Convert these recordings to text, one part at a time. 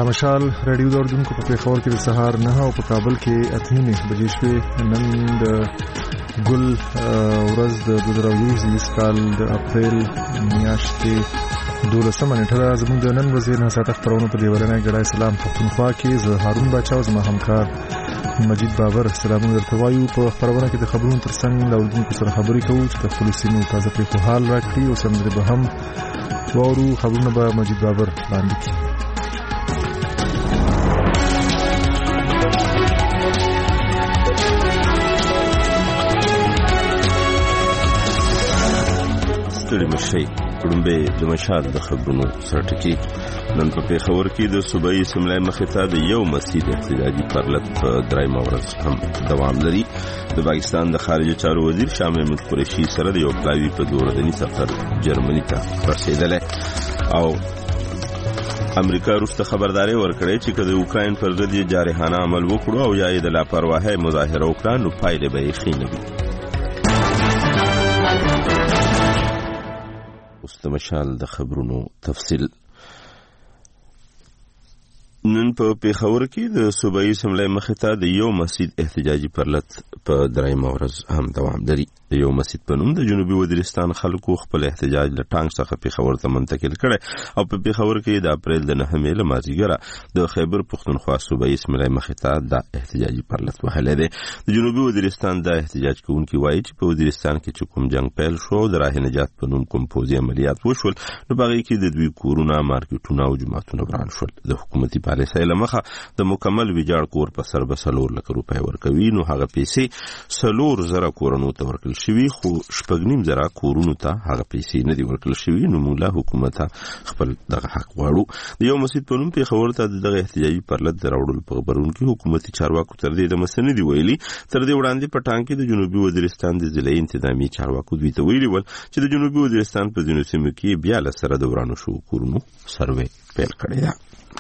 مشال رادیو دوردونکو په پیښور کې د سهار 9 او په کابل کې 8 بجې شوې. نن د ګل ورځ د 2020 کال د اپریل میاشتې 12 نیټه زموږ د نن ورځې نه ساعت خبرونه په دیولنه ګډای سلام پښتونخوا کې زه هارون باچا او زما همکار مجید بابر سلامونه درته وایو. په خبرونه کې د خبرونو ترڅنګ د اوریدونکو سره خبرې کوو چې د خپل سیمو تازه پیښو حال راکړي او سندرې به هم واورو. خبرونه به مجید بابر وړاندې کړي. ستړي مشي کړمبه د مشال د خبرونو سرټکی. نن په پیښور کې د صوبایي سملای مخې ته د یو مسجد احتجاجي پرلط په درېیمه ورځ هم دوام لري. د پاکستان د خارجه چارو وزیر شاه محمود قریشي سره د یو پلاوي په دوردني سفر جرمني ته رسیدلی او امریکا روسته خبرداري ورکړې چې کله اوکراین پر ضد جارحانه عمل وکړو او یا د لاپرواهۍ مظاهره وکړه نو پایله به یې ښه نه وي. اوس د مشال د خبرونو تفصیل. نن په پیښور کې د صوبایي سملای مخې ته د یو مسجد احتجاجي پرلط په درېیمه ورځ هم دوام لري. د یو مسجد په نوم د جنوبي وزیرستان خلکو خپل احتجاج له ټانګ څخه پیښور ته منتقل کړی او په پیښور کې د اپریل د 9 مې له مازیګره د خیبر پښتونخوا صوبایي سملای مخې ته د احتجاجي پرلط وهلی دی. د جنوبي وزیرستان د احتجاج کوونکي وایي چې په وزیرستان کې چې کوم جنگ پیل شو د راه نجات په نوم کوم پوځي عملیات وشول نو په هغې کې د دوی کورونه مارکیټونه او جوماتونه وران شول. د حکومتي پالیسۍ له مخه د مکمل ویجاړ کور په سر به 4 لک روپۍ ورکوي نو هغه پیسې 4,000 کورونو ته ورکړل شوي خو 9,000 کورونو ته هغه پیسې نه دي ورکړل شوي نو موږ له حکومت خپل دغه حق غواړو. د یو مسجد په نوم پیښور ته دغه احتجاجي پرلط راوړل په خبرونکو حکومتي چارواکو تر دې د مسنې دی ویلي. تر دې وړاندې په ټانګ کې د جنوبي وزیرستان د ضلعي انتظامی چارواکو دوی ته ویلي ول چې د جنوبي وزیرستان په ځینو سیمو کې بیا له سره د ورانو شو کورونو سروې پیل کړی دی.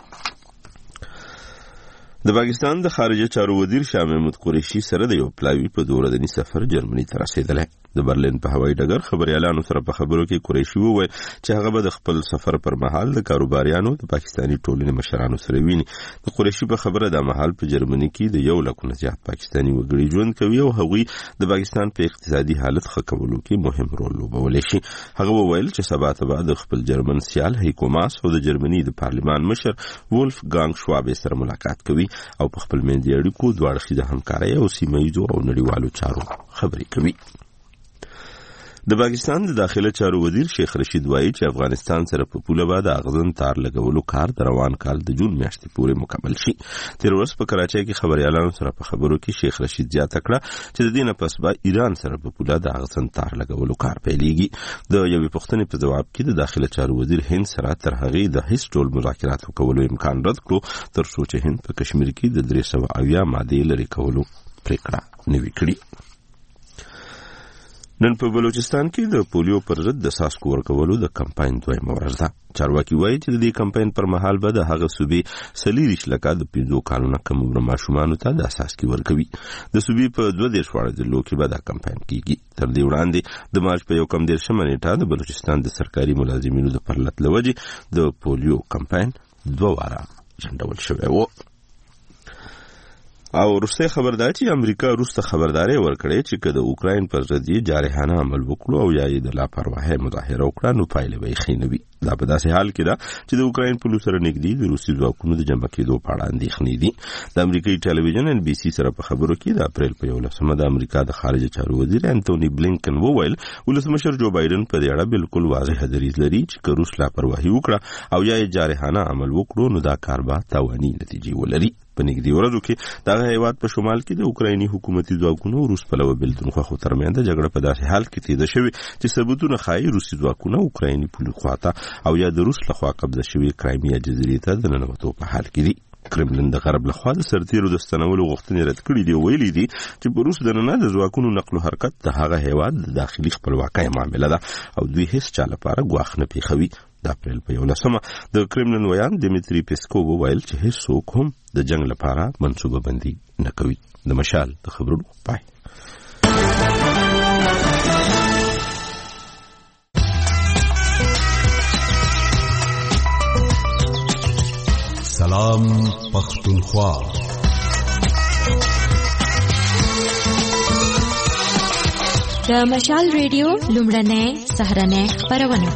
د پاکستان د خارجه چارو وزیر شاه محمود قریشي سره د یو پلاوي په دوردني سفر جرمني ته رسیدلی. د برلین په هوایي ډګر خبريالانو سره په خبرو کې قریشي وویل چې هغه به د خپل سفر پر مهال د کاروباریانو د پاکستاني ټولنې مشرانو سره ویني. د قریشي په خبره د مهال په جرمني کې د 1 لک نه زیات پاکستاني وګړي ژوند کوي او هغوی د پاکستان په اقتصادي حالت ښه کولو کې مهم رول لوبولی شي. هغه وویل چې سبا ته به د خپل جرمن سیال هیکو ماس او د جرمني د پارلمان مشر وولف ګانګ شوابه سره ملاقات کوي او په خپل منځي اړیکو دوه اړخیزه همکاري او سیمه ییزو او نړیوالو چارو خبرې کوي. د پاکستان د داخله چارو وزیر شیخ رشید وایي چې افغانستان سره په پوله باندې اغزن تار لګولو کار د روان کال د جون میاشتې پورې مکمل شي. تیر ورځ په کراچۍ کې خبريالانو سره په خبرو کې شیخ رشید زیاته کړه چې د دې نه پس به ایران سره په پوله د اغزن تار لګولو کار پیلېږي. د یوې پوښتنې په جواب کې د داخله چارو وزیر هند سره تر هغې د هیڅ ډول مذاکراتو کولو امکان رد کړو تر څو چې هند په کشمیر کې د 380 مادې لرې کولو پریکړه نوي کړي. نن په بلوچستان کې د پولیو پر ضد د څاڅکو ورکولو د کمپاین 2مه ورځ ده. چارواکي وایي چې د دې کمپاین پر مهال به د هغه صوبې 40 لکه د 15 کالونو کم عمر ماشومانو ته د څاڅکي ورکوي. د صوبې په 22 ضلعو کې به دا کمپاین کیږي. تر دې وړاندې د مارچ په 1 نیټه د بلوچستان د سرکاري ملازمینو د پرلط لوجې د پولیو کمپاین 2 واره جنډول شوی و. او روسي خبردار چې امریکا روسته خبرداري ورکړې چې کله اوکراین پر ضد جارحانه عمل وکړو او یا د لاپرواهۍ مظاهره وکړه نو پایله به یې ښه نه وي. دا په داسې حال کې ده چې د اوکراین پولیسو سره نږدې د روسي ځواکونو د جمع کېدو په اړه اندېښنې دي. د امریکایي ټلویزیون NBC سره په خبرو کې د اپریل په 11 د امریکا د خارجه چارو وزیر انټونی بلینکن وویل ولسمشر جو بایدن په دې اړه بالکل واضح دریځ لري چې که روس لاپرواهي وکړه او یا جارحانه عمل وکړو نو دا کار به تاواني نتیجې ولري. په نږدې ورځو کې دغه هیواد په شمال کې د اوکرایني حکومتي ځواکونو روس په لور بلدونخوا ترمنځ جګړه په داسې حال کې تیزه شوې چې ثبوتونه ښایي روسي ځواکونه اوکرایني پولیسو ته او یا د روس لخوا قبضه شوې کرایمیا جزیرې ته د ننوتو په حال کې دي. کرملین د غرب لخوا د سرتیرو د ستنولو غوښتنې رد کړې دي او ویلي دي چې په روس دننه د ځواکونو نقل او حرکت د هغه هیواد د داخلي خپلواکۍ معامله ده او دوی هیڅ چا لپاره ګواښ نه پیښوي. د اپریل په 11 د کرملین ویان دیمیتری پیسکوف وویل چې هیڅ څوک هم د جنگ لپاره منصوبه بندي نه کوي. د مشال د خبرونو پای. سلام پختونخوا. د مشال ریډیو لومړنۍ سهارنۍ خپرونه.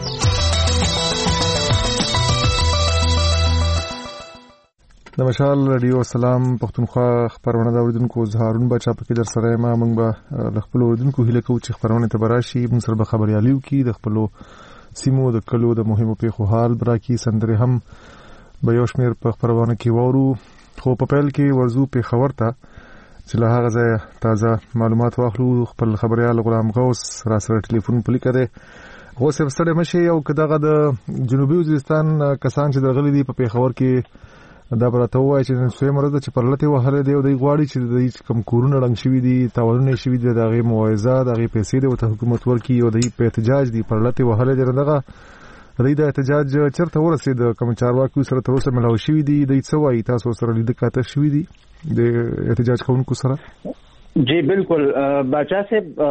د مشال ریډیو سلام پختونخوا خبرونه د اوریدونکو زهارون بچا په کې در سره ما موږ به د خپل اوریدونکو هیله کوو چې خبرونه ته براشي موږ سره به خبرياليو کې د خپل سیمو د کلو د مهمو پیښو حال براکي سندره هم به یو شمیر په خبرونه کې وورو. خو په پیل کې ورزو په خبر ته چې له هغه ځای تازه معلومات واخلو. خپل خبريال غلام غوث را سره ټلیفون په لیکه ده. غوث ستړی مشي او کداغه د جنوبي وزیرستان کسان چې درغلي دي په پیښور کې دا براته وایي چې نن سوی مرزه چې پرلته وهله دی او د غواړي چې د کم کورونه رنګ شوی دي تاوانونه شوی دي دغه موعظه دغه پیسې د حکومت ورکی او د په احتجاج دی پرلته وهله دی دغه د احتجاج چرته ورسید کوم چارواکي سره تر اوسه ملاوي شوی دي د څه وایي تاسو سره لید کاته شوی دي د احتجاج کوونکو سره؟ جی بالکل باچا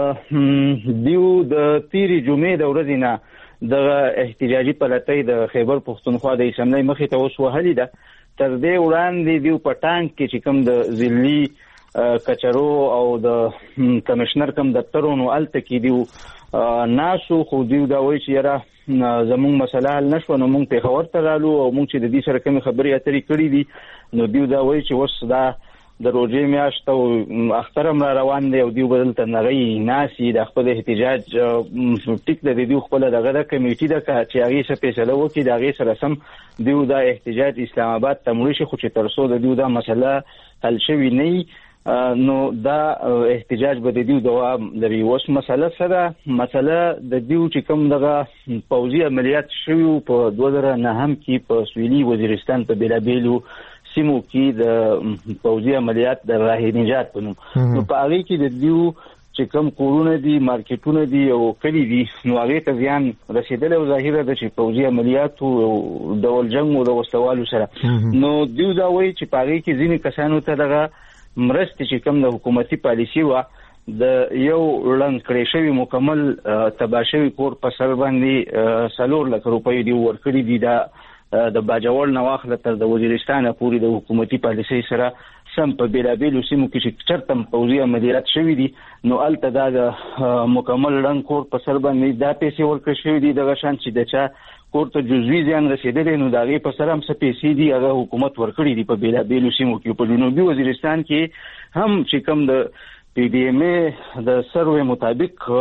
صاحب دیو د تیری جمعې د ورځې نه د احتجاجي پلاتۍ د خیبر پختونخوا د اسمبلی مخې ته اوس وهلې ده. تر دې وړاندې دیو پټانک کې چې کوم د ضلعي کچرو او د کمشنر کوم دفترونو الته کې دیو ناسو خو دیو دا وایي چې یاره زموږ مسله حل نشو نو موږ پیښور ته رالو او موږ چې د دې سره کوم خبرې اترې کړې دي نو دیو دا وایي چې اوس دا د روزې میاشت او اخترم را روان دی او دیو بدل ته نغی ناسي د خپل احتجاج ټیک د دیو خپل دغه د کمیټې د چې هغه څه فیصله وکړي د هغه سره سم دیو دا احتجاج اسلام آباد ته مړ شي خو چې ترسو د دیو دا مسله حل شوی نه نو دا احتجاج به د دیو دوام لري. اوس مسله سره مسله د دیو چې کوم دغه پوځي عملیات شوی په 2009 کې په سویلي وزیرستان په بیلابیلو سیمو کې د پوځي عملیات د راه نجات په نوم نو په هغه کې د دیو چې کوم کورونه دي مارکیټونه دي او کلی دي نو هغه ته ځان رسیدل او ظاهره ده چې پوځي عملیات او ډول جنگ او د وسوالو سره نو دیو دا وایي چې په هغه کې ځینې کسانو ته دغه مرستې چې کوم د حکومتي پالیسي و د یو لړن کړی شوی مکمل تباشوي کور په سر باندې 4 لک روپۍ دی ورکړي دي دا د باجوړ نواخله تر د وزیرستان پورې د حکومتي پالیسۍ سره سم په بیلابیلو سیمو کې چې چرته پوځي عملیات شوی دي نو الته دا د مکمل رنګ کور په سر باندې دا پیسې ورکړل شوی دي دغه شان چې د چا کور ته جزوی زیان رسیدلی نو دا غي په سر هم څه پیسې دي هغه حکومت ورکړي دي په بیلابیلو سیمو کې. په جنوبي وزیرستان کې هم چې کوم د پی ډی ایم ای د سروې مطابق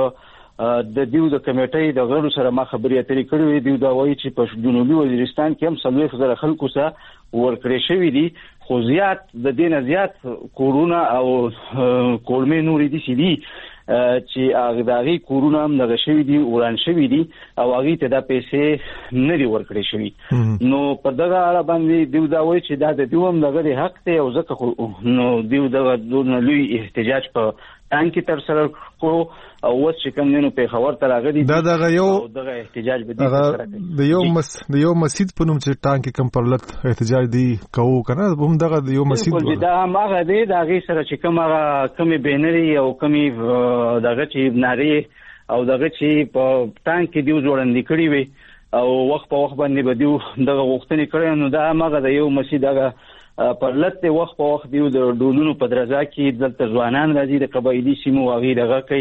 د دیو د کمیټې د غړو سره ما خبرې اترې کړې دیو دا وایي چې په جنوبي وزیرستان کې هم 30,000 خلکو سره ورکړې شوی دي خو زیات د دین زیات کورونا او کولمې نورې دي سي دي چې هغه دغه کورونا هم دغه شوی دي وران شوی دي او هغه ته د پیسې نه دی ورکړې شوی نو په دغه اړه باندې دیو دا وایي چې دا د دیوم دغه حق ته او ځکه نو دیو دغه لوی احتجاج په تانکی تر سره کو او وس چې کوم نو په خبر تر راغلي دا دغه یو دغه احتجاج به دي د یو مسجد په نوم چې تانکی کم پرلت احتجاج دی کوو کنه هم دغه د یو مسجد دا هغه دی دا غي سره چې کوم هغه کمی بینري او کمی دغه چې ناري او دغه چې په تانکی دی جوړندې کړی وي او وخت په وخت باندې به دی دغه وختنی کړی نو دا هغه د یو مسجد هغه پرلت وخت په وخت دیو د ډولونو په درزا کې دلته ځوانان راځي د قبایلی سیمو واغې دغه کوي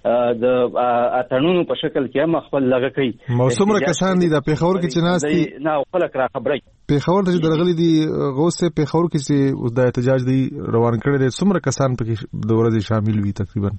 د اتنونو په شکل کې هم خپل لغه کوي. موسمره کسان دي د پیښور کې چې ناس دي نه خلک را خبري پیښور ته درغلي دي غوسه پیښور کې چې د احتجاج دی روان کړي دي څومره کسان پکې د ورځې شامل وي تقریبا؟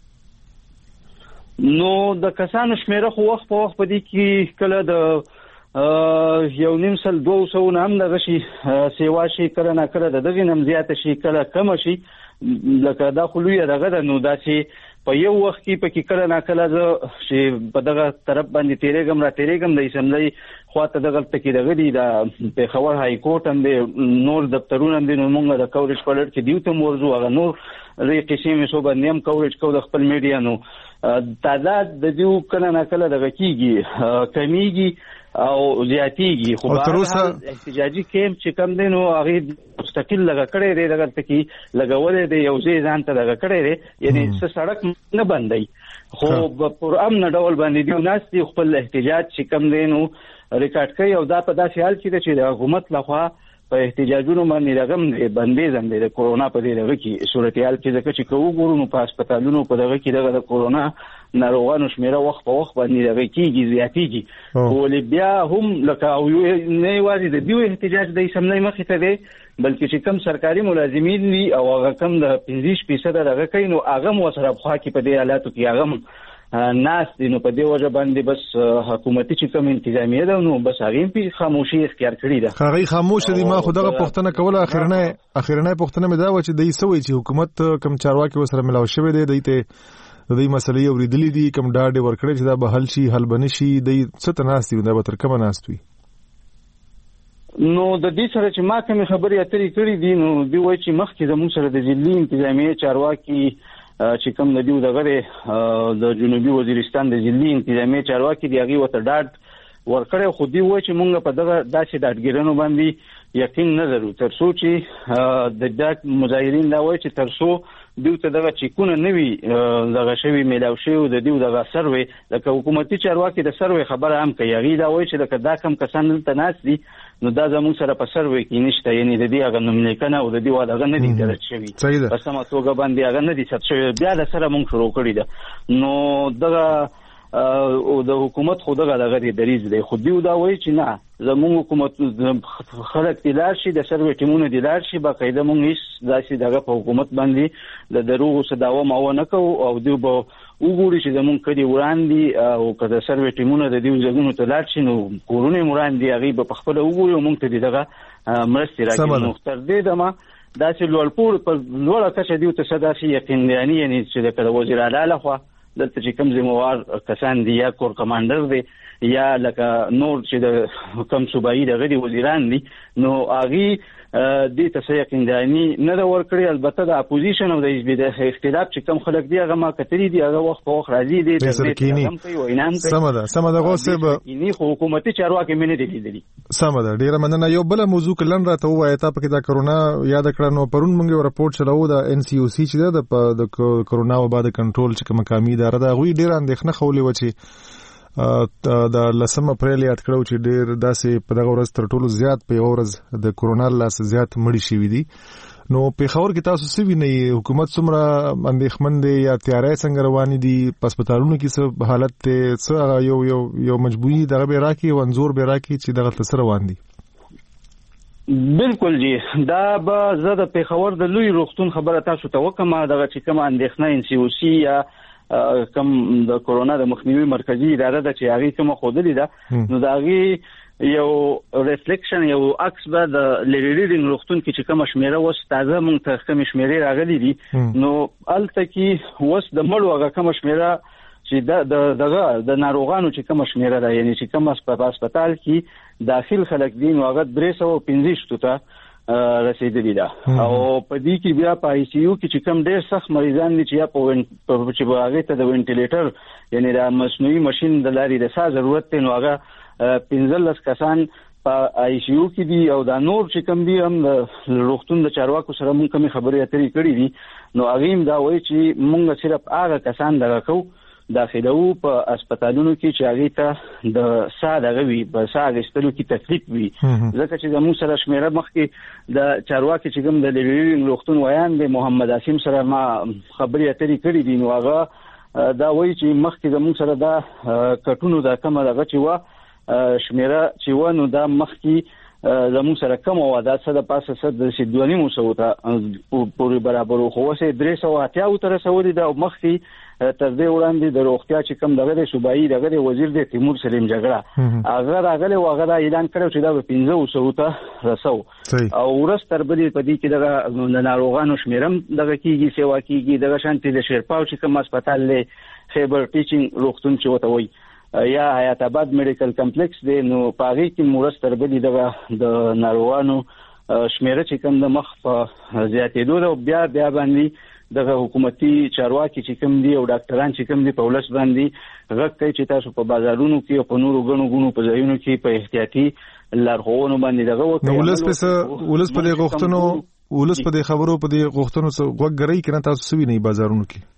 نو د کسانو شمیره خو وخت په وخت په دې کې کله د 1.5-200 نه هم دغه شي سیوا شي کله نه کله دغه نم زیات شي کله کم شي لکه دا خلوی دغه نو داسې په یو وخت کې پکې کله نه کله چې په دغه طرف باندې تیرېګم د اسمبلی خواته دغه تکي دغه دی د پیښور های کورټ هم د نور دفترونه هم د موږ د کوریج پړټ کې دیوته موضوع هغه نور لري قسمه سو باندې هم کوریج کو د خپل میډیا نو تعداد د دیو کله نه کله دغه کیږي کمیږي او زیاتیږي خو په احتجاجي کېم چې کم دینو هغه مستقل لګا کړی دی دغه تکي لګولې دی یو ځای ځان ته لګا کړی دی یعنی څه سړک نه بندي خو پر امن ډول باندې دی ناس دی خپل احتجاج چې کم دینو ریکارډ کوي او دا په داسې حال کې چې د حکومت لخوا په احتجاجونو باندې رقم بندیزم د کورونا په دغه کې صورتحال کې ځکه چې کوو ګورو په هسپتالونو په دغه کې د کورونا ناروغانو شمیره وخت په وخت باندې دغه کېږي زیاتېږي ولې بیا هم لکه او نه یوازې د دیو احتجاج د سمنۍ مخې ته دی بلکې چې کم سرکاري ملازمین دي او هغه کم د 15% دغه کوي نو هغه مو سره خوا کې په دې حالاتو کې هغه ناس دي نو په دې وجه باندې بس حکومتي چې کوم انتظامیه ده نو بس هغه په خاموشي اختیار کړی ده هغه خاموش دي ما خو دغه پښتنه کوله اخرنه پښتنه مې دا و چې دای سوي چې حکومت کم چارواکي وسره ملاو شوی دی دایته د دې مسلې اوریدلې دي کم ډاډ ورکړي چې دا به حل شي حل بنشي د څه تناستي دا به تر کومه ناستوي نو د دې سره چې ما کوم خبرې اترې کړې دي نو دوی وایي چې مخکې زموږ سره د ضلعي انتظامیه چارواکي چې کوم د دیو دغه د جنوبي وزیرستان د ضلعي انتظامیه چارواکي دی هغه وته ډاډ ورکړی خو دی وایي چې مونږ په دغه داسې ډاډګیرانو باندې یقین نه لرو تر څو چې د دغه مظاهرین دا وایي چې تر څو دیو ته دغه چیکونه نوي دغه شوی میلاو شوی د دیو دغه سروي د حکومتي چارواکي د سروي خبره هم کوي هغه دا وایي چې دا کم کسان ته ناس دي نو دا زموږ سره په سروي کې نشته یعنی د دې هغه نوملیکنه او د دې واده نه دي درج شوی په سم توګه باندې هغه نه دي ثبت شوی بیا د سره مونږ شروع کړی ده نو دغه او د حکومت خو دغه دریز دی خو دیو دا وایي چې نه زموږ حکومت خلک دلار شي د سروي ټیمونه دلار شي باقاعده مونږ هیڅ داسې دغه په حکومت باندې د دروغو څه داوا ماو نه کوو او دیو به وګوري چې زموږ کدي وړاندې او کله سروي ټیمونه د دیو ځګونو ته لاړ شي نو کورونه وړاندې هغه به خپل وګوري او مونږ ته دغه مرستې راکړي نو تر دې دمه داسې لوړپوړ په لوړه کچه دیو ته صدا شي یقیني یعنی چې د وزیر اعلی لخوا دلته چې کوم ذمہوار کسان دي یا کور کمانډر دي یا لکه نور چې د کوم صوبایي د غړي وزیران دي نو هغه د ته یقیني نه دا ورکړي البته د اپوزیشن او د حزب د اختلاف چې کوم خلک دي هغه ما کتري دي هغه وخت په وخت راځي دي د هم کوي وینام کوي سمده غوسه به حکومتي چارواکي منه دي لیدلي سمده ډیره مننه یو بل موضوع کلن راته وایي ته په دا کرونا یاد کړه نو پرون موږ راپورټ چلو د ان سی او سی چې د کرونا وبا د کنټرول چې مقامي اداره ده غوي ډیره اندېښنه خولې و چې د 10 اپریل یاد کړو چې ډیر داسې په دغه ورځ تر ټولو زیات په ورځ د کرونا لاس زیات مړی شوی دي نو په خبر کې تاسو څه وینئ حکومت څومره اندېښمن دی یا تیارې څنګه روانې دي په هسپتالونو کې څه حالت ته څه یو مجبوري دغه به راکې ونزور به راکې چې دغه تاسو روان دي بالکل جی دا به زه د پیښور د لوی روغتون خبره تاسو ته وکم دغه چې کوم اندېښنه ان سی او سی یا کم د کورونا د مخنیوي مرکزی اداره د چې هغه کوم خودلی ده نو دا هغه یو ریفلیکشن یو عکس به د لیډینګ روغتون کې چې کوم شمیره وس تازه مونږ ته کوم شمیره راغلي دي نو الته کې وس د مړو هغه کوم شمیره چې د ناروغانو چې کوم شمیره ده یعنی چې کوم هسپتال کې داخل خلک دي نو هغه 315 ته رسیدلی ده او په دې کې بیا په آی سی یو کې چې کوم ډېر سخت مریضان دي چې یا په چې هغه ته د وینټیلیټر یعنی د مصنوعي ماشين د لاري د ساز ضرورت دی نو هغه 15 کسان په آی سی یو کې دي او دا نور چې کوم دي هم د روغتون د چارواکو سره مونږ کومه خبرې اترې کړې دي نو هغه هم دا وایي چې مونږ صرف هغه کسان دغه داخلو په هسپتالونو کې چې هغه ته د ساده غوي په ساده استلو کې تکلیف وي ځکه چې زموږ سره شمیره مخکې د چارواکي چې کوم د لیډینګ روغتون ویان د محمد اسیم سره ما خبرې اترې کړې دي نو هغه دا وایي چې مخکې زموږ سره دا کټونو د کومه دغه چې و شمیره چې و نو دا مخکې زموږ سره کوم و دا څه د پاسه څه د شدوانی مو سو ته پوری برابر خو وسه 380 تر سوري د مخکې تر دې وړاندې د روغتیا چې کوم دغه صوبایي دغه وزیر د تیمور سلیم جګړه هغه راغله وغه اعلان کړو چې دا به 1500 ته رسو او ورستر بلی په دې کې دغه ناروغانو شمیرم دغه کیږي سیوا کیږي دغه شانتي د شیرپاو چې کوم هسپتال له خیبر ټیچینګ روغتون چې وته وي یا حیات آباد میډیکل کمپلیکس دی نو پاغي کې مرستر بلی دغه د ناروغانو شمیره چې کوم د مخ په زیاتېدو او بیا باندې دغه حکومتي چارواکي چې کوم دي او ډاکټران چې کوم دي په ولس باندې غږ کوي چې تاسو په بازارونو کې او په نورو غنو په ځایونو کې په احتیاطي لارښوونو باندې دغه وکړي ولس په دې غوښتنو ولس په دې خبرو په دې غوښتنو څخه غوږري کنه تاسو سوي نه بازارونو کې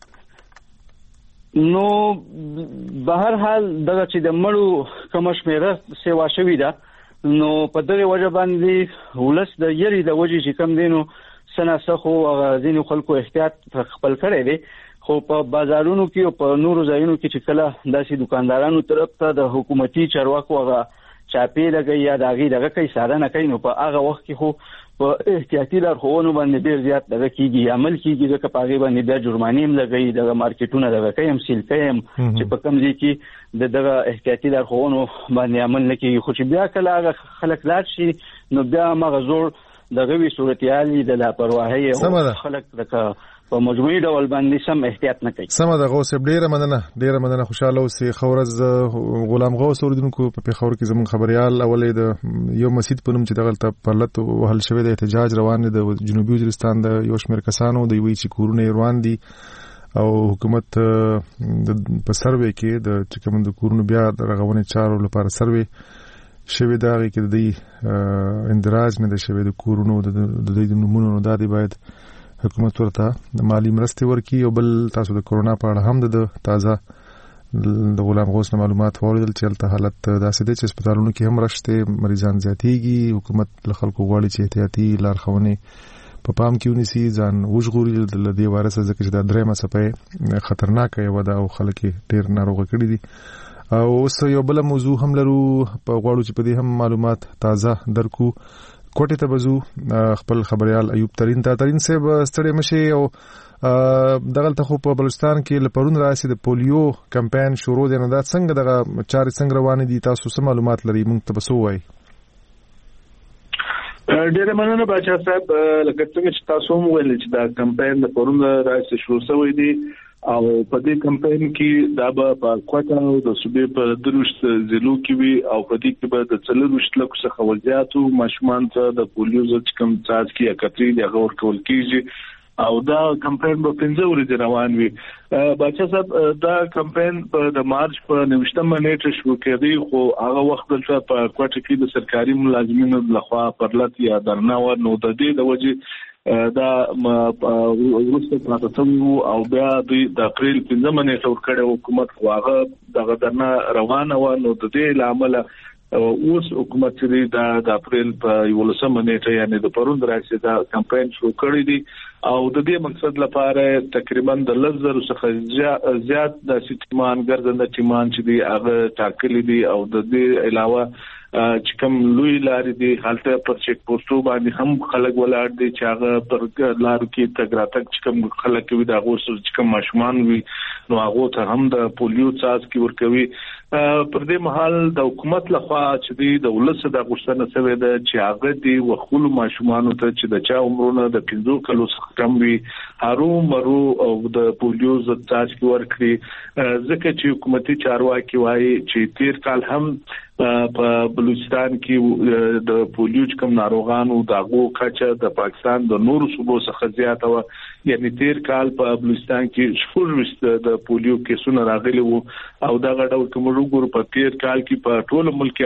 نو به هر حال دغه چې د مړو کوم شمیره سیوا شوی ده نو په دغه وجه باندې ولس د یری د وجه چې کم دینو سناسخو غازینو خلکو احتیاط خپل کړی دی خو په بازارونو کې او په نورو ځایونو کې چې کله داسې دکاندارانو طرف ته د حکومتي چارواکو هغه چاپی لګي یا دغه کوي ساده نه کوي نو په هغه وخت کې خو په احتیاطي لارښوونو باندې ډیر زیات دغه کیږي عمل کیږي د کپاغي باندې بیا جرمانې هم لګي د مارکیټونو دغه کوي سیل کوي چې په کم ځای کې دغه احتیاطي لارښوونو باندې عمل نه کوي خو چې بیا کله هغه خلک لاړ شي نو بیا مغزور دغه وی صورتحالي د لاپرواهي او خلک دغه په مجموعي ډول باندې سم احتیاط نه کوي. سم ده غوث ډیره مننه خوشاله اوسې خورز غلام غوث اوردونکو په پیښور کې زمون خبريال اولې د یو مسجد په نوم چې دغه پرلط وهل شوی د احتجاج روان دي د جنوبي وزیرستان د یو شمېر کسانو د وی چې کورونه روان دي او حکومت په سروې کې د چکم د کورونو بیا د رغونې چارو لپاره سروې شوی دا کې د اندراج نه د شوی د کورونو د نمونو د دادی باید حکومت ورته د مالی مرستې ورکړي او بل تاسو د کورونا په اړه هم د تازه د غلام غوث معلومات واوریدل چې الته حالت داسې دی چې هسپتالونو کې هم رشته مریضان زیاتېږي حکومت له خلکو غواړي چې احتیاطي لارښوونې په پام کې ونیسي ځان وژغوري د دې وایرس ځکه چې دا درېمه څپه خطرناکه یوه ده او خلک ډېر ناروغه کړي دي او اوس یو بل موضوع هم لرو په غواړو چې په دې هم معلومات تازه درکو کوټه ته بزو خپل خبريال ایوب ترين صاحب ستړي مشي او دغلته خو په بلوچستان کې لپرون راسي د پولیو کمپاین شروع دی نه دا څنګه دغه چارې څنګه روان دي تاسو څه معلومات لري موږ ته بسو وای ډیره مننه بچا صاحب لکه څنګه چې تاسو مو ویل چې دا کمپاین د پرون راسي شروع شوی دی او په دې کمپاین کې دا په کوټه او د صوبې په دروشت ضلعو کې وي او په دې کې به د څلورشت لکو څخه ولزیاتو ماشومان ته د پولیو ضد کوم څاڅ کې اکتري د غور کول کیږي او دا کمپاین په 15 ورځې روان وي بچا صاحب دا کمپاین د مارچ په 19مه نیټه شروع کېدی خو هغه وخت د په کوټه کې د سرکاري ملازمینو لخوا پرلط یا درنا و نو د دې د وجه دا ورسته پاتې او بیا د اپریل 15مه نیټه ورکړې حکومت خواغه دغه درنا روانه و نو د دې لامل اوس حکومت چې د اپریل په 11مه نیټه یعنی د پرون دراسي دا کمپاین شروع کړی دی او د دې مقصد لپاره تقریبا د 1000 څخه زیات د سیټمان ګرځنده ټیمان چې دی هغه ټاکلي دي او د دې علاوه چې کوم لوی لارې دي حالته پر چیک پوسټو باندې هم خلک ولاړ دي چې هغه پر لارو کې تګراتک چې کوم خلک وي دا غوښتل چې کوم ماشومان وي نو هغه ته هم د پولیو څاڅ کې ورکوي پر دې محل د حکومت لخوا چې دی د ولس د غوښتنه سوي ده چې هغه دی وخول ماشومان ته چې د چا عمرونه د 15 کلو څخه کم وي هارو مرو او د پولیو ضد څاڅ کې ورکړي ځکه چې حکومتي چارواکي وایي چې تیر کال هم په بلوچستان کې د پولیو کوم ناروغانو دغه کچه د پاکستان د نورو صوبو څخه زیاته و یعنی تیر کال په بلوچستان کې شپږ د پولیو کیسونه راغلي وو او دا غډول کوم وګورو په تیر کال کې په ټول ملک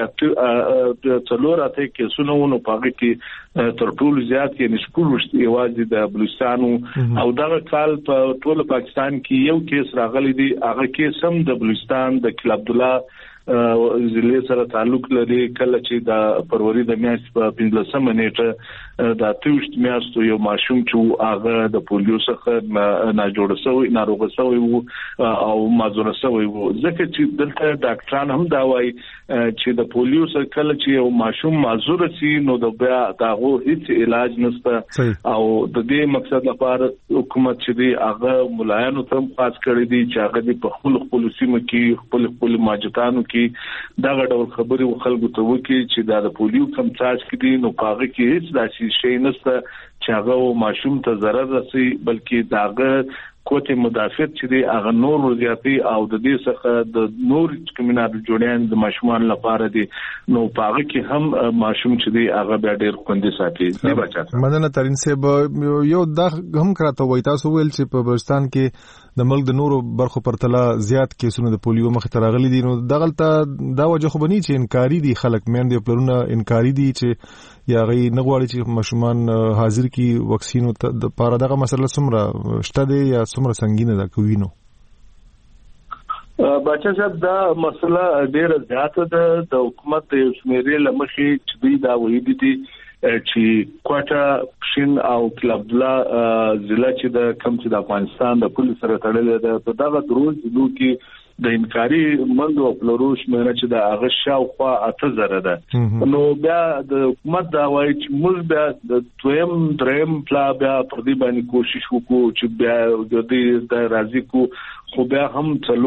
کې څلور اته کیسونه ونه پاږي کې تر ټولو زیات یعنی شپږ یوازې د بلوچستان او دا کال په ټول پاکستان کې یو کیس راغلی دی هغه کیس هم د بلوچستان د کل عبد الله ضلع سره تعلق لري کله چې د فروری د میاشتې په 15مه نیټه د 23 میاشتو یو ماشوم چې هغه د پولیو څخه نه جوړ شوی ناروغ شوی او مازور شوی ځکه چې دلته ډاکټران هم دا وایي چې د پولیو سره کله چې یو ماشوم مازور شي نو د بیا داغه هیڅ علاج نشته او د دې مقصد لپاره حکومت چې دی هغه ملایانو ته خاص کړی دی چې هغه په خپل سیمه کې خپل ماجتانو دا غډول خبري خلکو ته وکي چې دا د پولیو کم څاڅ کې دي نو پاغه کې هیڅ داسې شی نشته چې هغه ماشوم ته ضرر رسي بلکې داغه کوټه مدافعت چې دی هغه نور زیاتی او د دې څخه د نور کمینار جوړیان د ماشومان لپاره دي نو پاغه کې هم ماشوم چې دی هغه بیا ډېر خوندې ساتي دی بچا مننه ترين صاحب یو دا هم کراته وای تاسو ویل چې په بلوچستان کې د ملک د نورو برخو پرتله زیات کیسونه د پولیو مخ ته راغلي دي نو دغلته دا وجه خو بني چې انکاری دي خلک مېند یو پلرونه انکاری دي چې یا غي نغواړي چې ماشومان حاضر کی وکسینو ته د پاره دغه مسله سمره شته دي یا سمره سنگینه ده کوي نو بچا صاحب دا مسله ډیره زیاته ده د حکومت د شمیرې لمخې چې دا وایي دي چې کوټه شین او کلابلا ضلع چې د کم چې د افغانستان د پولیس سره تړلې ده په دغه دروز ضلع کې د انکاري مندو او پلوروش مېنه چې د هغه شاوخوا 8000 ده نو بیا د حکومت دا وایي چې موږ بیا د تویم دریم پلا بیا په دې باندې کوشش وکړو چې بیا د دې د راځي کو خو بیا هم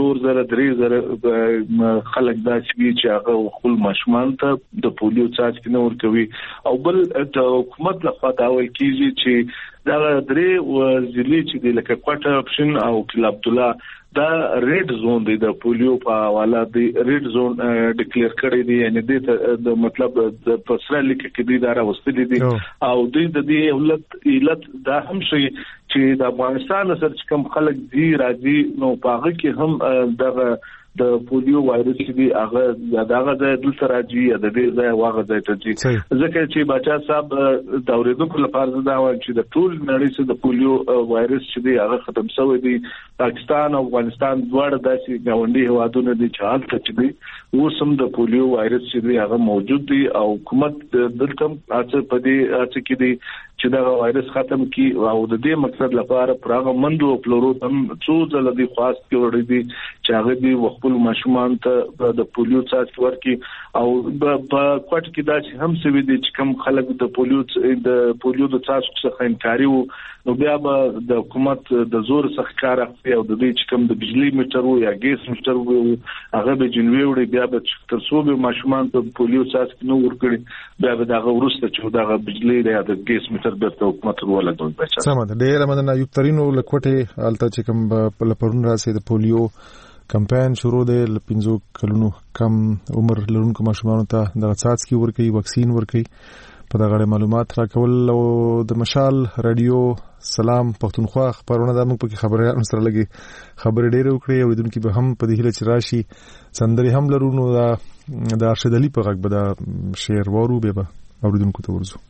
3000 خلک دا چې هغه خپل ماشومان ته د پولیو څاڅکي نه ورکوي او بل د حکومت لخوا دا وایي کیږي چې دا درې وزلي چې د لکه کوټه اپشن او کلاب الله دا ریډ زون دی د پولیو په حواله دی ریډ زون ډیکلیئر کړی دی یعنی د مطلب د پسره لیک کې دی دا راوستل دي او د دې علت دا هم شي چې د افغانستان سره کوم خلک دی راځي نو پاغه کې هم دغه د پولیو وایرس دی هغه دغه د دلته راځي د دې ځای واغه ځای ته ځي ځکه چې بچا صاحب د اوریدونکو لپاره دا وایي چې د ټول نړۍ څخه د پولیو وایرس چې دی هغه ختم شوی دی پاکستان او افغانستان دواړه داسې غونډي هوادونه دي چې حالت چې دی اوسم د پولیو وایرس چې دی هغه موجود دی او حکومت دلته اڅ په دې اڅ کې دی چې دا وایرس ختم کی او د دې مقصد لپاره پراغه مندو پلورو تم څو ځله دی خاص کې وړي دي چې هغه دی خپل ماشومان ته د پولیو څاڅکي ورکي او په کوټ کې دا چې هم سوي دي چې کم خلک د پولیو د څاڅکو څخه انکاري وو نو بیا به د حکومت د زور څخه کار اخلي او د دې چې کم د بجلی میټر یا ګیس میټر وو هغه به جنوي وړي بیا به تر څو به ماشومان ته پولیو څاڅکي نو ورکړي بیا به دغه ورسته چې دغه بجلی یا د ګیس میټر د حکومت ولګول بچا سم ده ډیر مننه یو ترینو لکوټه الته چې کوم په پرون راسي د پولیو کمپاین شروع دی ل 15 کلونو کم عمر لرونکو ماشومانو ته د څاڅکي ورکي وکسین ورکي په دغه معلومات راکول او د مشال رادیو سلام پښتونخوا خبرونه د موږ په خبره سره لګي خبرې ډېر وکړي او دونکو به هم په دې هله چې راشي سندري هم لرونو د ارشد علي په غږ به د شعر وورو به اوریدونکو ته ورزو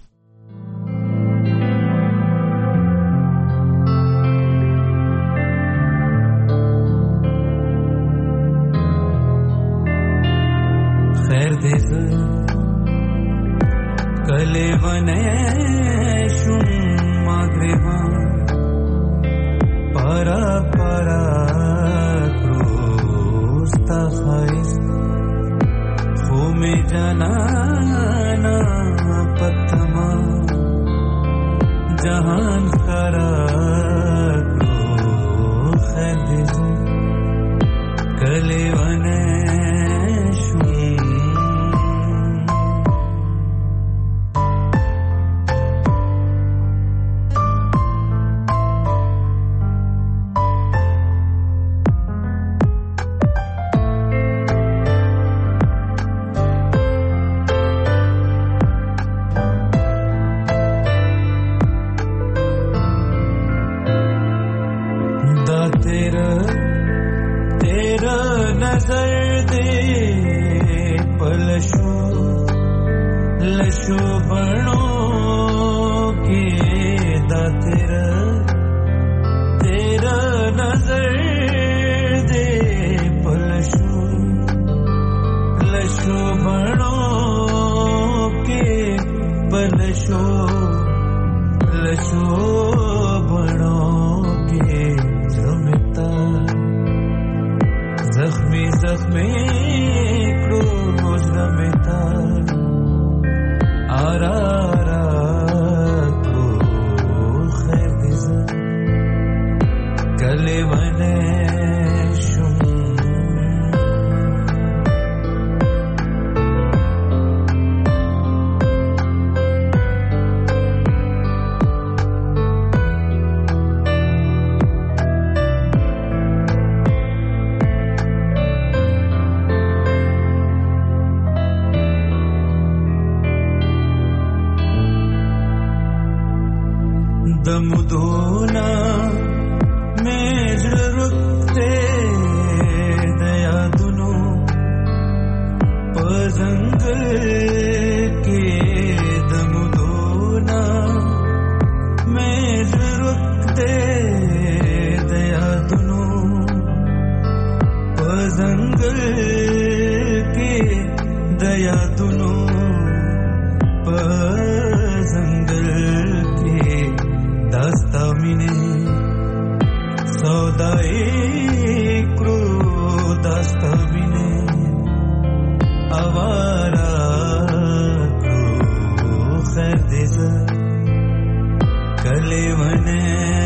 خیر دې کله ونه شوم ماګریوان پارا پارا کروستا خایس خو می جانانا پتما جهان خرا کرو خیر دې کله ونه دمدونا میزر رکت سودای کرو داستوینه آوارا کرو خیر دیزه کلی ونه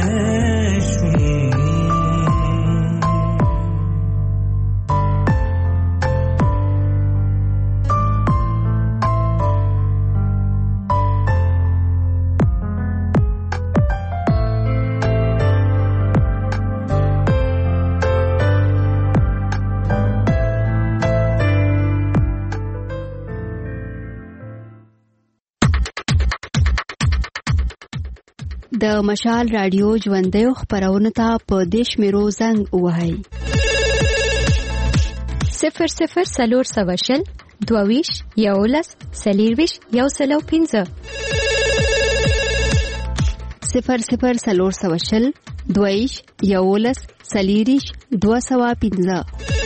د مشال رادیو ژوندۍ خبرونه ته په دیش میرو زنګ وهاي 00 سلور سواشل دوویش یولس سلیرویش یوسلو 15 00 سلور سواشل دوویش یولس سلیریش 215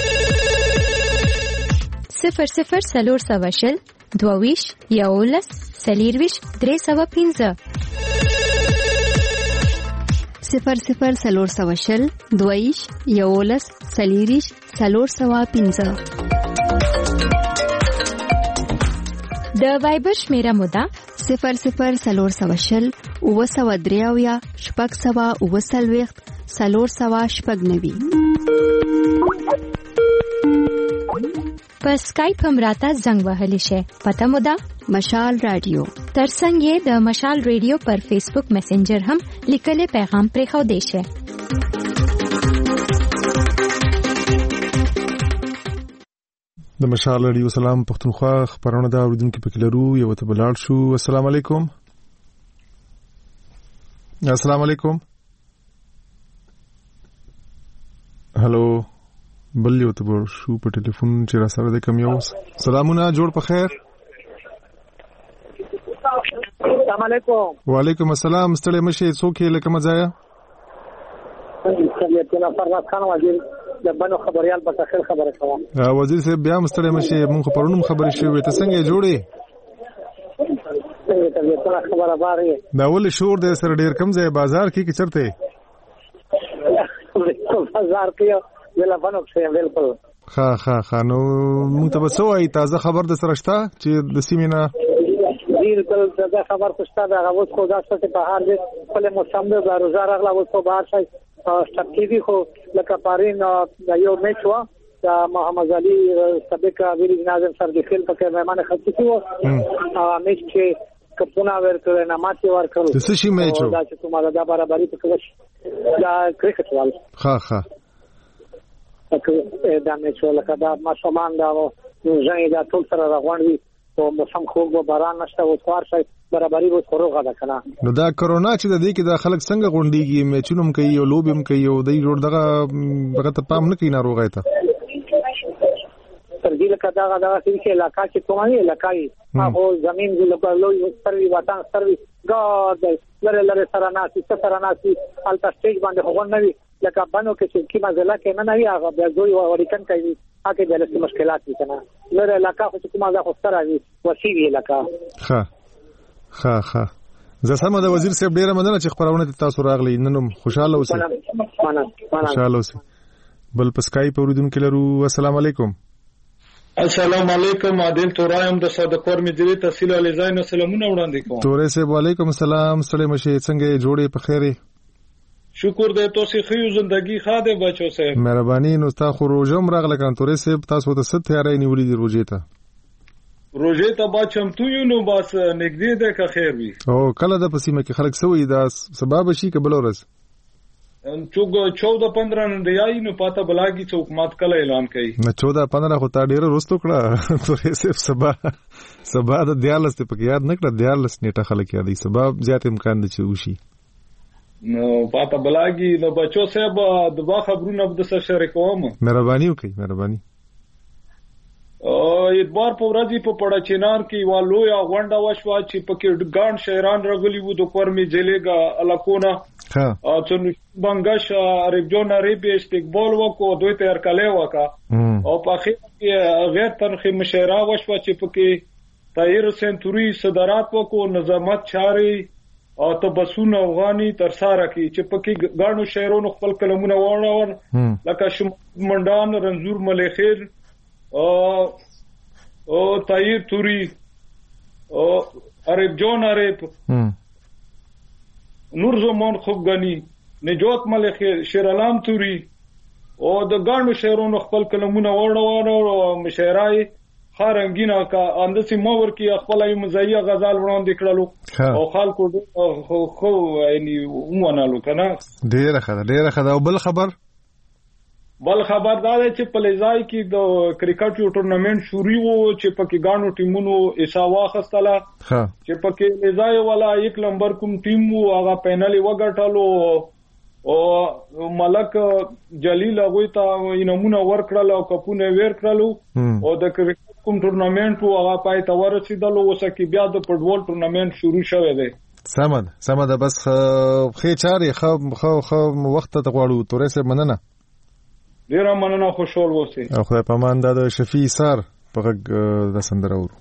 00 سلور سواشل دوویش یولس سلیرویش 315 00 سلور سواشل دویش یولس سلیریش سلور سوا 15 د وایبر شمیره مودا 00 سلور سواشل وسودریاویا شپږ سوا وسلويخت سلور سوا شپږ نوي په اسکایپ هم راته زنګ وهلی شي پته مودا مشال رادیو ترڅنګ یې د مشال رادیو پر فیسبوک میسنجر هم لیکلي پیغام پرې خو دی شي د مشال رادیو سلام پښتونخوا خبرونه دا اوریدونکو پکې لرو یو ته بلال شو السلام علیکم السلام علیکم هالو بل یو ته شو په ټلیفون چې را سره د کم یو سلامونه جوړ په خیر السلام علیکم وعلیکم السلام ستړي مشه څوک لکه مزایا سیدنا فرات خان وزیر د بنو خبريال په تخیل خبره کوم وزیر صاحب بیا مستړي مشه مونږ پرونم خبرې شوې ته څنګه جوړې سیدنا خبره باري دا ول شور د سر ډیر کم ځای بازار کې چرته بازار کې ویلا بنو کې بالکل ها نو مونږ ته وسوي تازه خبر د سرشتہ چې د سیمینا بالکل دا خبر خوشته دا اوس خو دا څه په هر دې خپل موسم د روزار اغلا اوس په بهر شي شتکیږي خو لکه پارین یو میچ وا د محمد علي سابق ویلی ناظم سر د خپل په مهمانه خطي وو میچ کې کپونه ورکړل نه ماتي ورکړل څه شي میچ دا چې کومه دا برابرۍ په کوم دا کرکټ وال ها دا میچ لکه دا ما سامان دا ځای دا ټول سره روان وي او موسم خوب و باران نشته او خوار شي برابرۍ وو خروغه ده کنه نو دا کرونا چې د دې کې د خلک څنګه غونډيږي میچونم کوي او لوبم کوي او د جوړ دغه ته پام نه کوي ناروغه ته ترجیح کدا چې علاقہ کې کومه علاقہ هغه زمين د لوی سروي وطن سروي ګاد لره سراناسي الټا سټیج باندې هغه نوي لکه بانو کې چې کی مزله کې نه وي هغه بیا دوی وریکن کوي هغه د لاسي مشکلات دي کنه لره علاقہ خو کومه ځای خو سره وي وسیوي علاقہ ها زه سم د وزیر صاحب ډیره مننه چې خبرونه تاسو راغلی نن خوشاله اوسئ خوشاله اوسئ بل پسکای په اوریدونکو لرو السلام علیکم السلام علیکم عادل تورایم د صدقور مدیری تحصیل علی زین سلامونه وړاندې کوم تورې صاحب وعلیکم السلام ستړي مشه څنګه جوړې په خیره شکر دې تاسو خو زندگی خاده بچو صاحب مهرباني نو تاسو روزم راغله کان تورې صاحب تاسو ته ست تیارې نیولې دی روزه ته بچم تو یو نو بس نګدې ده که خیر وي او کله د پسیمه کې خلک سوې دا سبب شي کبل ورس چوغ 14-15 نن دی نو پاته بلاګي چې حکومت کله اعلان کړي نه 14-15 خو تا ډیره روستو کړه تورې صاحب سبا د دیالس ته پکې یاد نکړه دیالس نیټه خلک یادې سبب زیات امکان دي چې وشي نو پاته بلاګي نو بچو صاحب دغه خبرونه د سره شریکوم مهرباني وکړئ مهرباني ادبار په ورځي په پړاچینار کې والو یا غونډه وشوا چې پکې ګان شهران راغلي وو د کورمي جلیګه الکونه او چې بنگش ریجن عربي استقبال وکړو دوی ته ارکلې وکا او په اخر کې غیر تنخي مشاوره وشوا چې پکې طاهر سنتوري صدارت وکړو نظامت چاري او ته بسونه افغاني تر ساره کی چې پکې غاڼو شهرونو خپل کلمونه وړاون لکه شمندان رنزور ملخیر او طاهر توری او عرب جون عرب نور زمان خوبګنی نجات ملخیر شیر علام توری او د غاڼو شهرونو خپل کلمونه وړاون او مشاعرای خارنګینا کا اندسي مور کې خپل مزایه غزال وړاندې کړلو او خلکو خو یعنی ومنالو کنه ډیره خبره او بل خبر دا چې په لزای کې د کرکټ یو ټورنمنت شروع وو چې پکې غاڼو ټیمونو حساب واخستله چې پکې لزای والا یک نمبر کوم ټیم وو هغه پینل وګټلو او ملک جلیل هغه ته نمونه ورکړل او کپونه ور کړلو او د کرکټ کوم ټورنمنت وو هغه پای ته ورسېدل او وسکه بیا د فوټبال ټورنمنت شروع شوه دی سمد بس خې چاري خو وخت ته غواړو تورې سه مننه ډیر مننه خوشحال اوسئ او خدای پامان د شفیع سار په غږ د سندره ورو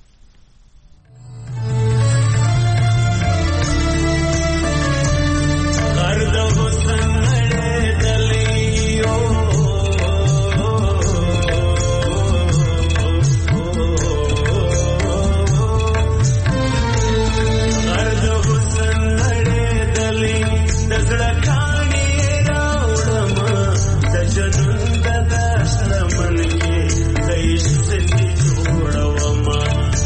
جنون د دشت من کې د عشق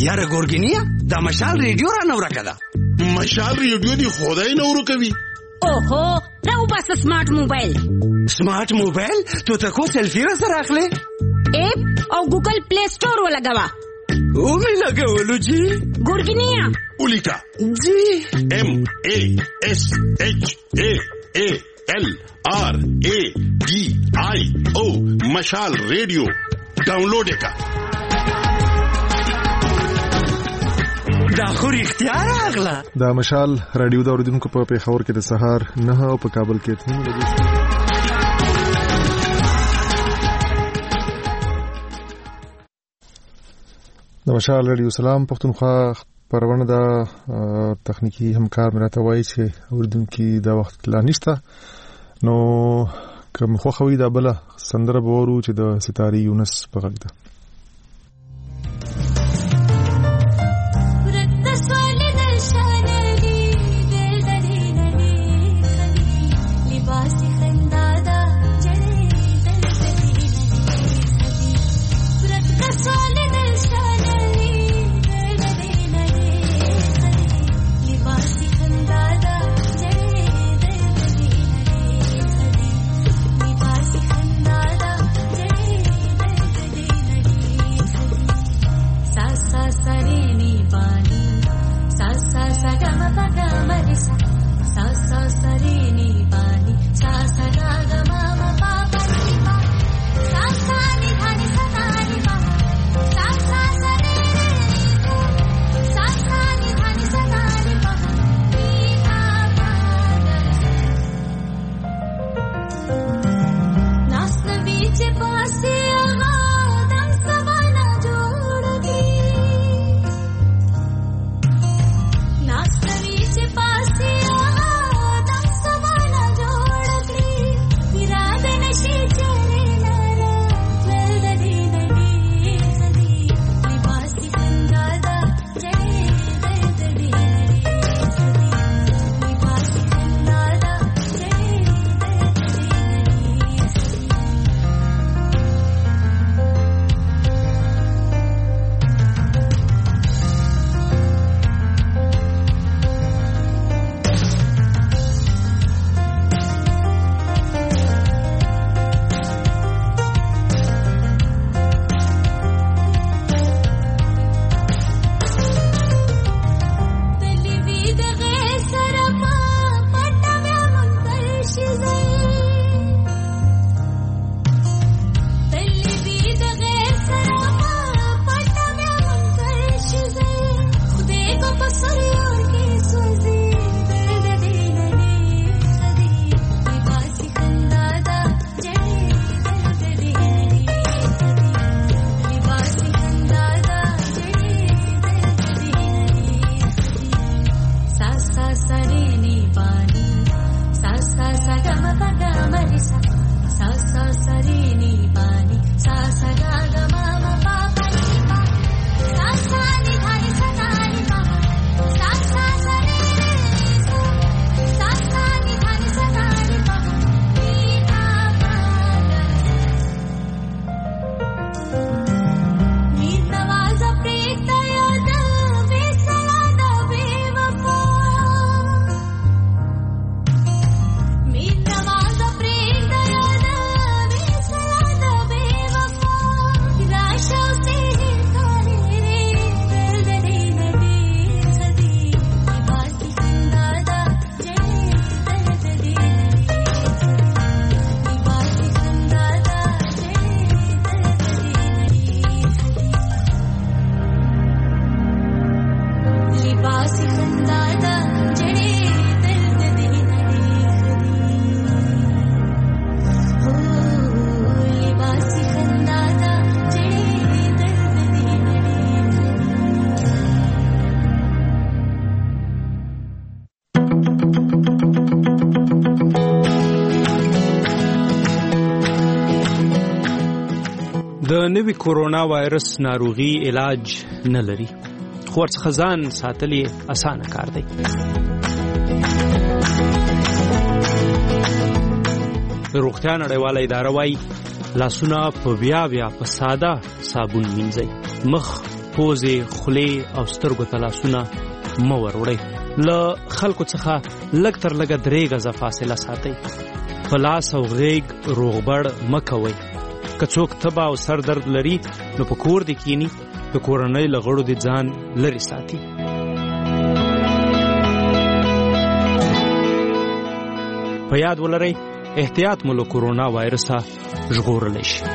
یاره ګورګینیا دا مشال ریډیو را نو راکړه. مشال ریډیو دی خدای نو ورکوي. اوهو راو بس سمارټ موبایل. سمارټ موبایل ته کو سیلفی را سره اخلي؟ اپ او ګوګل پلی سٹور ولګوا. او می لګولو جی. ګورګینیا ولیکا جی MASHALRADIO مشال ریډیو ډاونلوډ کا. دا خو اختیار اغلا. دا مشال رادیو د اوریدونکو په پیښور کې د سهار 9 او په کابل کې 3 بجې. د مشال رادیو سلام پښتونخوا پرونه دا تخنیکی همکار مراته وایي چې اوریدونکو دا وخت لا نشته نو کوم خو خوي دا بل سندره بورو چې د ستاري یونس په غږ ده. د نوي کورونا وایرس ناروغي علاج نه لري خو ورڅخه ځان ساتل اسانه کار دی. روغتیا نړیواله اداره وايي لاسونه په بیا په ساده صابون مینځئ، مخ پوزې خولې او سترګو ته لاسونه مه وروړئ. له خلکو څخه لږ تر لږه 3 غزه فاصله ساتئ. په لاس او غېږ روغبړ مه کوئ. که څوک تبه او سر درد لري نو په کور دې کینی، د کورنۍ له غړو دې ځان لرې ساتي. په یاد ولرئ احتیاط مو له کورونا وایرسه ژغورلی شي.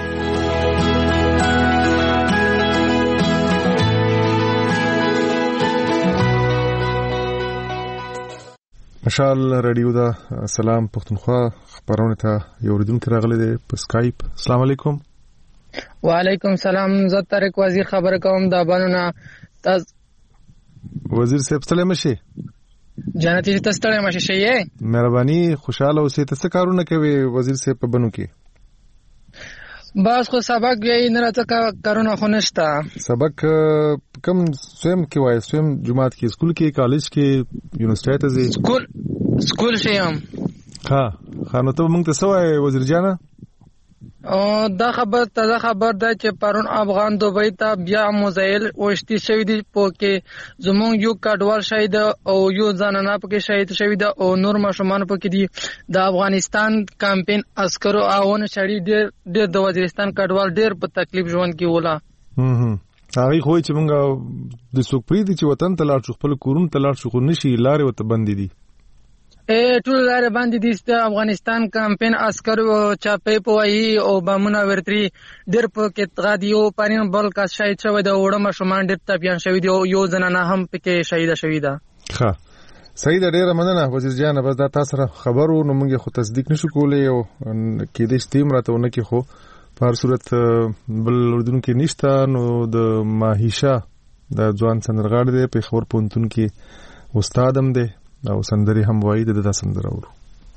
مشال رادیو دا سلام پښتونخوا خبرونه ته یو اوریدونکو راغلی دی په سکایپ. السلام علیکم. وعلیکم سلام. زه طارق وزیر خبر کوم د بانونه. تاسو وزیر صاحب ستړی مشي؟ جنتی ته ستړی مشي شي. مهرباني خوشاله اوسئ. ته څه کارونه کوي وزیر صاحب په بنو کې؟ بس خو سبق یې نه راته کارونه خو نشته. سبق کم سویم کې وای؟ سویم جماعت کې، سکول کې، کالج کې، یونیورسيټي ته ځي؟ سکول شیم. ها نو ته موږ ته څه وای وزیر جانا؟ دا خبر تازه خبر ده چې پرون افغان دوبۍ ته بیا موزایل وشتي شوی دی، پوکې زموږ یو کډوال شهید او یو ځانانه پکې شهید شوی ده او نور ماشومان پکې دي. د افغانستان کمپین عسکرو اون شړی ډېر د وزیرستان کډوال ډېر په تکلیف ژوند کې ولا. هغه خو چې موږ د سوق پری دي چې وطن ته لاړ شو، خپل کورون ته لاړ شو، خو نشي لارې وته بندې دي. ټول لارې باندې دي. افغانستان کمپین عسکر چاپې پوي او بمونه ورتري ډېر په کې غادیو پارین بل کا شهید شوی د وړه مشمان ډېر تپیان شوی دی او یو زنانه هم پکې شهید شوی ده. ښه صحیح ده. ډېر مننه وزیر جان. بس دا تاسو سره خبرو نو موږ خو تصدیق نشو کولای او کې د استیم راتهونه کې خو په هر صورت بل اردن کې نشته. نو د ماهیشا د ځوان سندرغاړي دی په خبر پونتون کې استاد هم دی او سندري هم وایي. د سندره ورو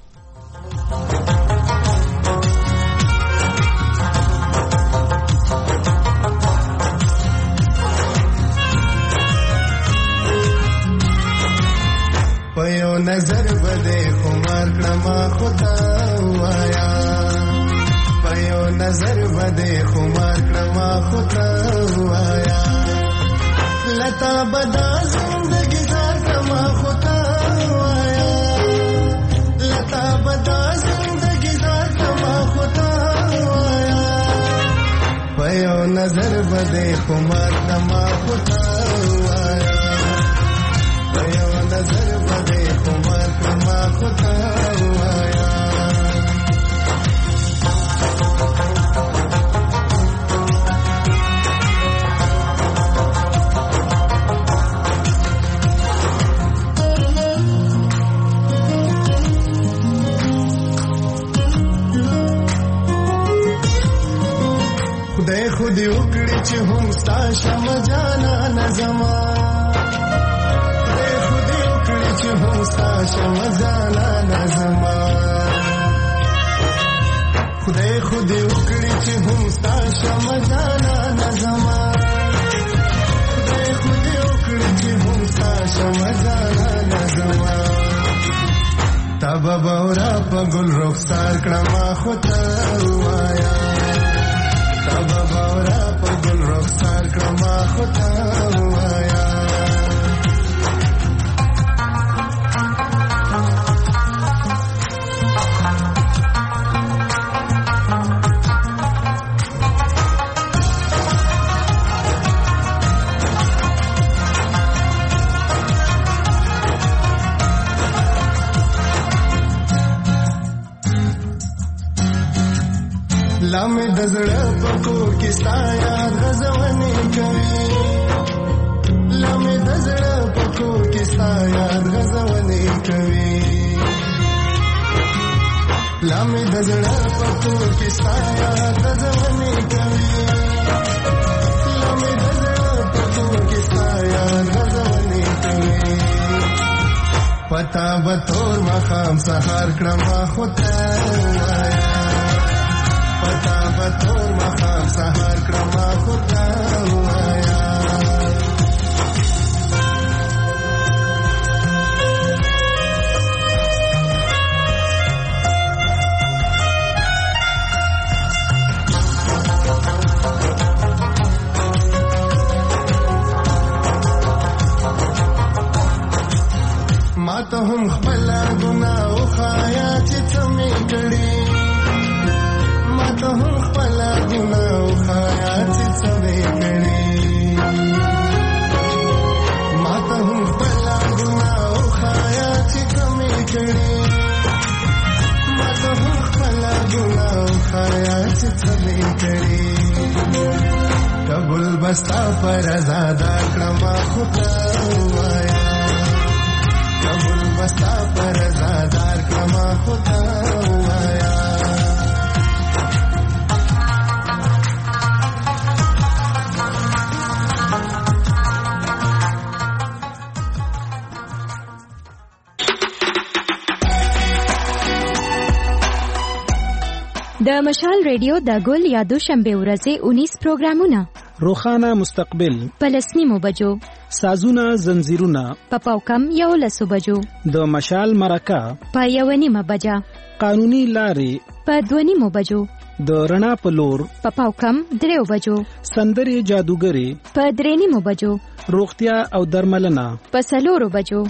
پيو نظر بده خمار کړما خدا وایا، پيو نظر بده خمار کړما خدا وایا، لتا بدا زندگی دار کړما خدا وایا، لتا بدا زندگی دار کړما خدا وایا، پيو نظر بده خمار کړما خدا وایا، پيو نظر بده خمار کړما خدا وایا. خدای خودی وکړي چې هم ستا شم جانا نظما، خدای خودی وکړي چې هم ستا شم جانا نظما، خدای خودی وکړي چې هم ستا شم جانا نظما، خدای خودی وکړي چې هم ستا شم جانا نظما، تبا باورا په ګل رخسار کړما خدا وایا، تبا باورا په ګل رخسار کړما خدا وایا. لامې د زړه په کور کې ستا یاد غزونې کوي، لامې د زړه په کور کې ستا یاد غزونې کوي، لامې د زړه په کور کې ستا یاد غزونې کوي، لامې د زړه په کور کې ستا یاد غزونې کوي، پتا به تور مخام سهار کړما خدا وایا، پتا به تور مخام سهار کړما خدا وایا. سوي کړي ماته هم پلا ګناو خایا چې کمې کړي ماته هم پلا ګناو خایا چې کمې کړي قبول بستا پر آزادا کړما خدا وایا قبول بستا پر آزادا کړما خدا وایا د مشال ریډیو د ګل یادو شنبه ورځې 19 پروګرامونه روخانه مستقبل پلسنیمو بجو سازونه زنجیرونه پپاو کم 11 بجو د مشال مرکه په 1:30 بجا قانوني لارې په 2:30 بجو د رڼا په لور پپاو کم 3 بجو سندري جادوګري په 3:30 بجو روغتیا او درملنه په 4 بجو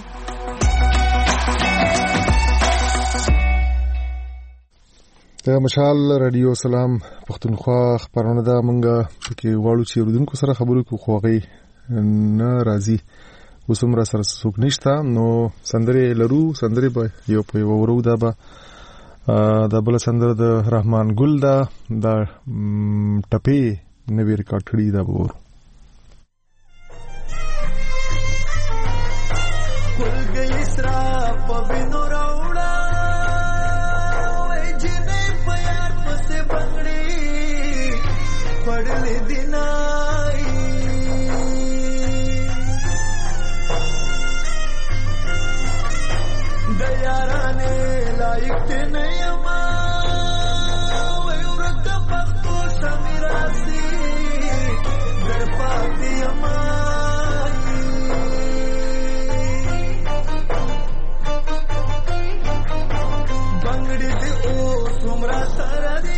د مشال رادیو سلام پښتونخوا خبرونه دا مونږه چې واړو چې ورودونکو سره خبرو کو خوغي نه راځي وسمره سره څوک نشتا نو سندري لرو سندري به یو په ورو دا به د بل سندره د رحمان ګل دا ټپي نوی ریکارډ کړی دا به ورو کل گئی سرا پوینو راوړا पड़ले दिनाई दयाराने लायक ते नयमा वयुरत पख्तो समिरासी दरपाती अमाई बंगड़ी दे ओ सुमरा सरदी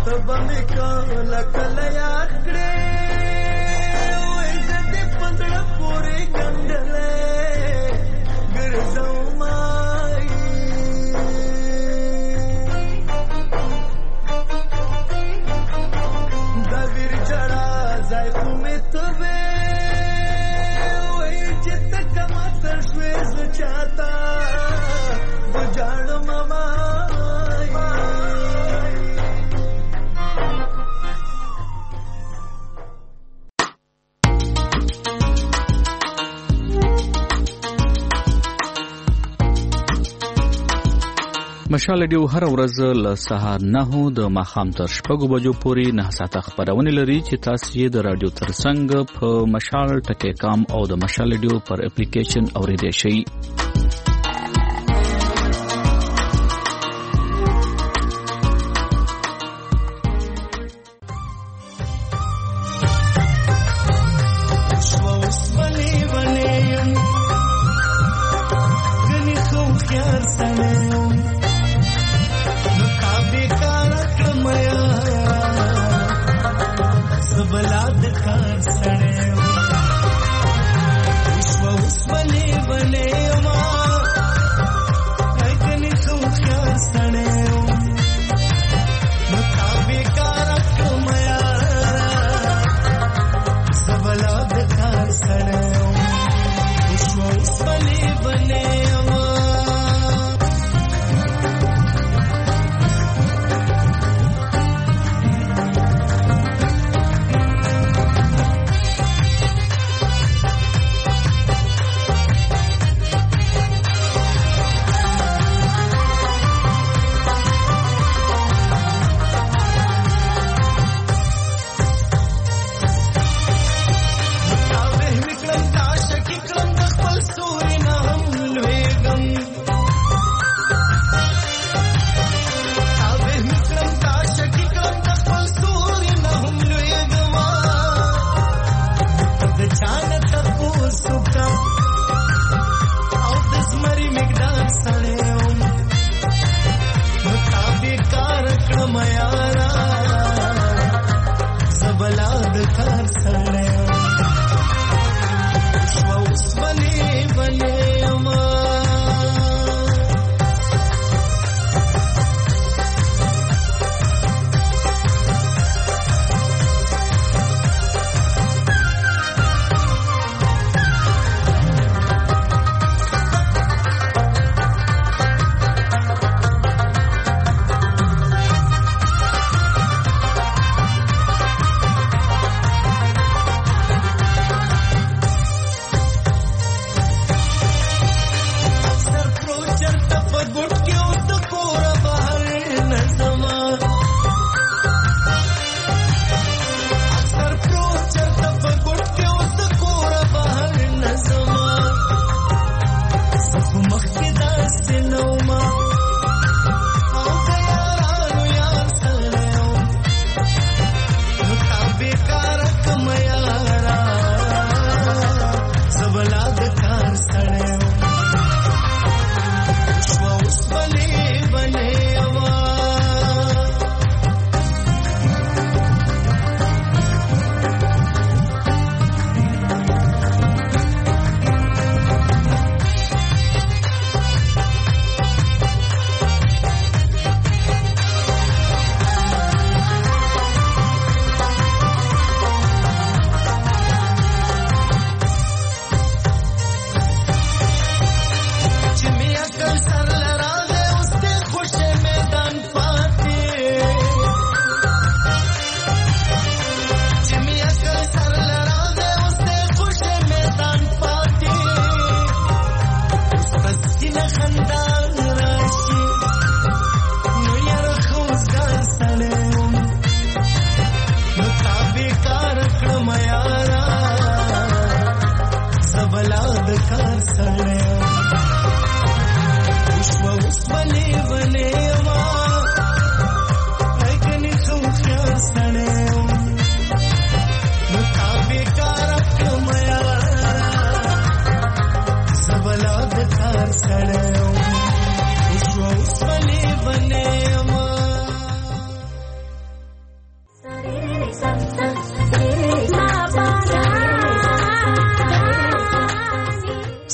تبا می کله کله یاد کړې وای دې پندړه پورې ګندلې ګرځاو مای دا ویر جړا ځای خو می ته چاہتا بجاڑ ماما مشال ریډیو هر ورځ له سهار 9 د ماښام تر 6 بجو پورې 9 ساعته خبرونه لري چې تاسو یې د رادیو ترڅنګ په مشال.com او د مشال ریډیو پر اپلیکیشن اوریدئ شئ.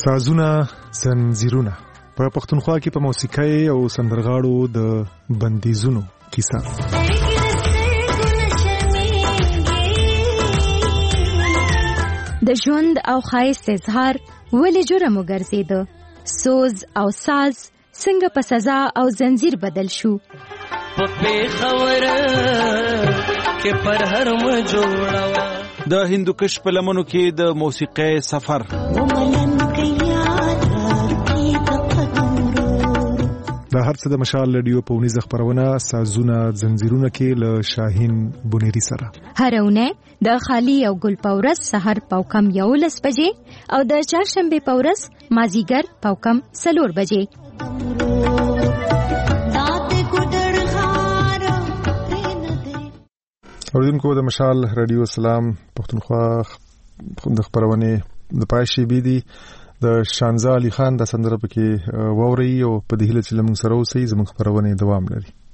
سازونه زنجیرونه په پښتونخوا کې په موسیقۍ او سندرغاړو د بندیزونو کیسه. د ژوند او ښایست اظهار ولې جرم وګرځیده؟ سوز او ساز څنګه په سزا او زنجیر بدل شو؟ په خبره کې پر هر م جوړوا د هندوکش په لمنو کې د موسیقۍ سفر. دا هر څه د مشال رادیو په ونیزه خبرونه سازونه زنجیرونه کې له شاهین بونيري سره هرونه د خالی او ګل پورس سحر پاوکم 11 بجې او د چهارشنبه پورس مازیګر پاوکم 4 بجې. اوریدونکو د مشال رادیو سلام پښتونخوا د خبرونه د پایشي بيدي د شانزا علي خان د سندره پکې ووري او په دې هله چې لمون سره اوسې زموږ خبرونه دوام لري.